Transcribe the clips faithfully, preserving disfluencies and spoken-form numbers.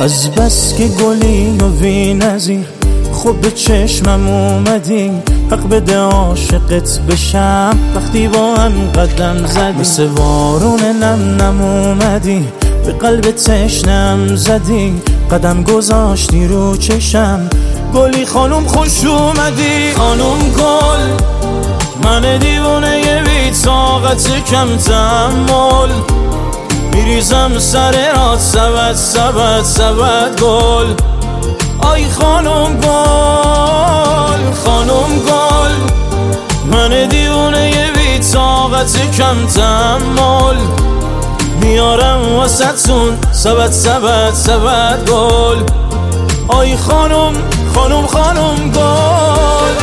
از بس که گلی و بی نظیر خوب به چشمم اومدی، حق بده عاشقت بشم وقتی با هم قدم زدی. مثل بارون نم نم اومدی به قلب تشنم زدی، قدم گذاشتی رو چشم گلی خانم خوش اومدی. خانم گل من دیوونه ی بی طاقت کم تحمل، میریزم سر رات سبت سبت سبت گل. آی خانم گل خانم گل من دیوونه ی بی طاقت کم تحمل، میارم واسه‌تون سبت سبت سبت گل. آی خانم خانم خانم گل.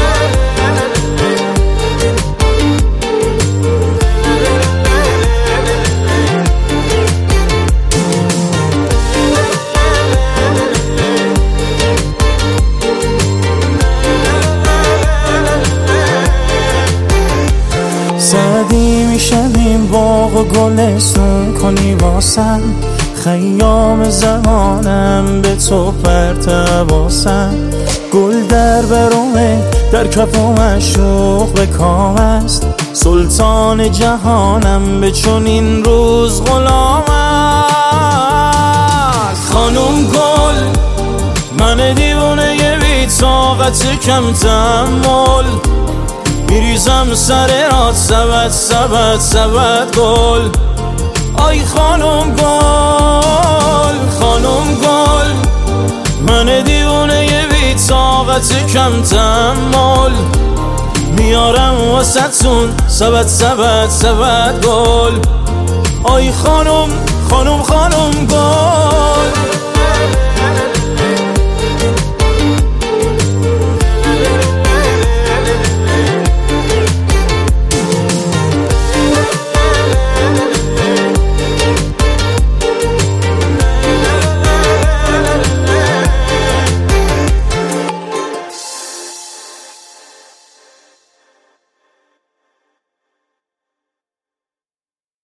سعدی میشویم باغ و گلستون کنی واسم، خیام زمانم به تو پرتواسم. گل در برومه در کف و مشروق به کام است، سلطان جهانم به چنین روز غلام است. خانم گل من دیوونه ی بی طاقت کم تحمل، میریزم سر رات سبت سبت سبت گل. آی خانم گل خانم گل من دیوونه ی بی طاقت کم تحمل، میارم واسه‌تون سبت سبت سبت گل. آی خانم خانم خانم گل.